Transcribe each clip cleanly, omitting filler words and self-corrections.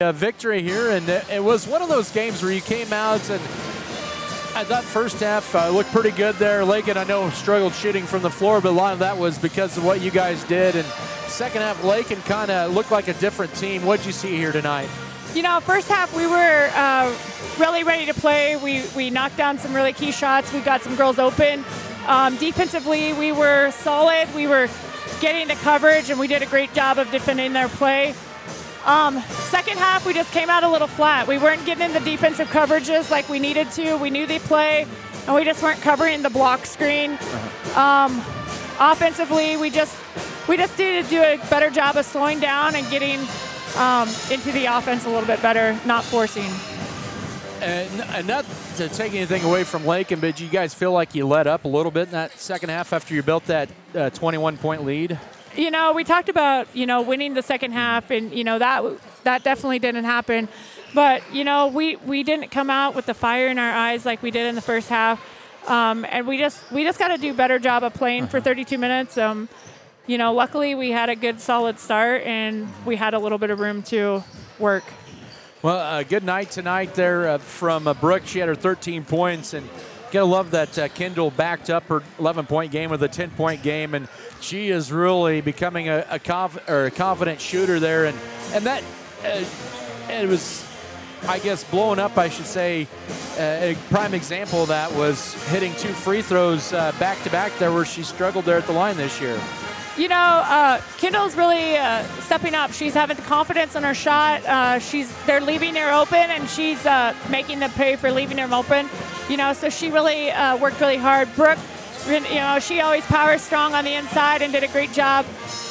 victory here, and it was one of those games where you came out and I thought first half looked pretty good there. Lakin, I know, struggled shooting from the floor, but a lot of that was because of what you guys did. And second half, Lakin kind of looked like a different team. What did you see here tonight? You know, first half we were really ready to play. We knocked down some really key shots. We got some girls open. Defensively, we were solid. We were getting the coverage, and we did a great job of defending their play. Second half, we just came out a little flat. We weren't getting in the defensive coverages like we needed to. We knew they play, and we just weren't covering the block screen. Offensively, we just needed to do a better job of slowing down and getting into the offense a little bit better, not forcing. And not to take anything away from Lakin, but you guys feel like you let up a little bit in that second half after you built that 21-point lead? You know, we talked about, winning the second half, and, that definitely didn't happen. But, we didn't come out with the fire in our eyes like we did in the first half. And we just got to do a better job of playing for 32 minutes. Luckily we had a good solid start, and we had a little bit of room to work. Well, good night tonight there from Brooke. She had her 13 points, and gotta love that Kendall backed up her 11-point game with a 10-point game, and she is really becoming a confident shooter there, and that it was, I guess, blowing up, I should say. A prime example of that was hitting 2 free throws back to back there, where she struggled there at the line this year. Kendall's really stepping up. She's having the confidence in her shot. They're leaving her open, and she's making them pay for leaving them open. So she really worked really hard. Brooke, she always powers strong on the inside and did a great job.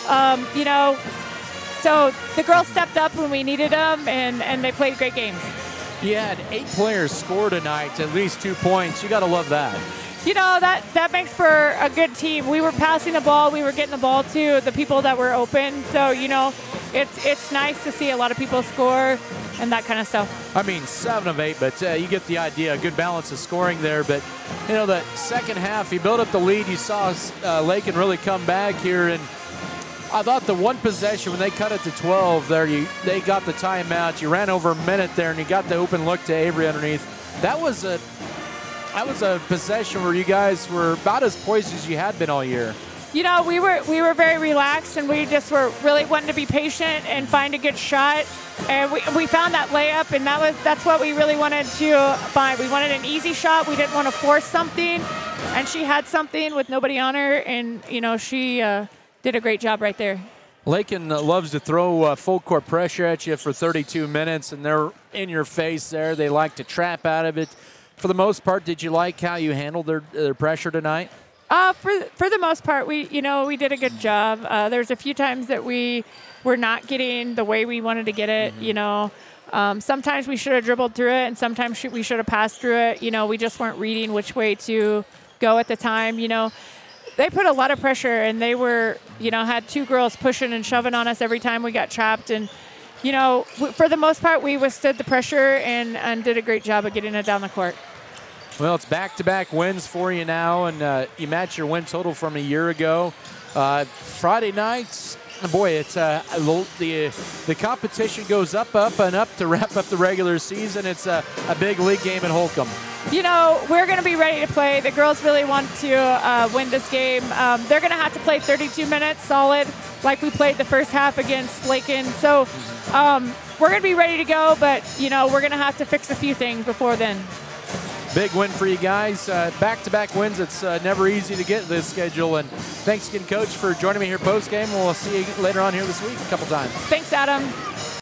So the girls stepped up when we needed them, and they played great games. You had 8 players score tonight, at least 2 points. You got to love that. That makes for a good team. We were passing the ball. We were getting the ball to the people that were open. So, it's nice to see a lot of people score and that kind of stuff. I mean, 7 of 8, but you get the idea. A good balance of scoring there. But, the second half, you built up the lead. You saw Lakin really come back here. And I thought the one possession, when they cut it to 12 there, they got the timeout. You ran over a minute there, and you got the open look to Avery underneath. That was a possession where you guys were about as poised as you had been all year. We were very relaxed, and we just were really wanting to be patient and find a good shot. And we found that layup, and that's what we really wanted to find. We wanted an easy shot. We didn't want to force something, and she had something with nobody on her, and she did a great job right there. Lakin loves to throw full court pressure at you for 32 minutes, and they're in your face there. They like to trap out of it. For the most part, did you like how you handled their pressure tonight? For the most part, we did a good job. There's a few times that we were not getting the way we wanted to get it. Sometimes we should have dribbled through it, and sometimes we should have passed through it. We just weren't reading which way to go at the time. They put a lot of pressure, and they were, had 2 girls pushing and shoving on us every time we got trapped. And for the most part, we withstood the pressure and did a great job of getting it down the court. Well, it's back-to-back wins for you now, and you match your win total from a year ago. Friday nights, boy, it's the competition goes up and up to wrap up the regular season. It's a big league game at Holcomb. We're going to be ready to play. The girls really want to win this game. They're going to have to play 32 minutes solid like we played the first half against Lakin. So we're going to be ready to go, but, we're going to have to fix a few things before then. Big win for you guys. Back-to-back wins. It's never easy to get this schedule. And thanks again, Coach, for joining me here post-game. We'll see you later on here this week a couple times. Thanks, Adam.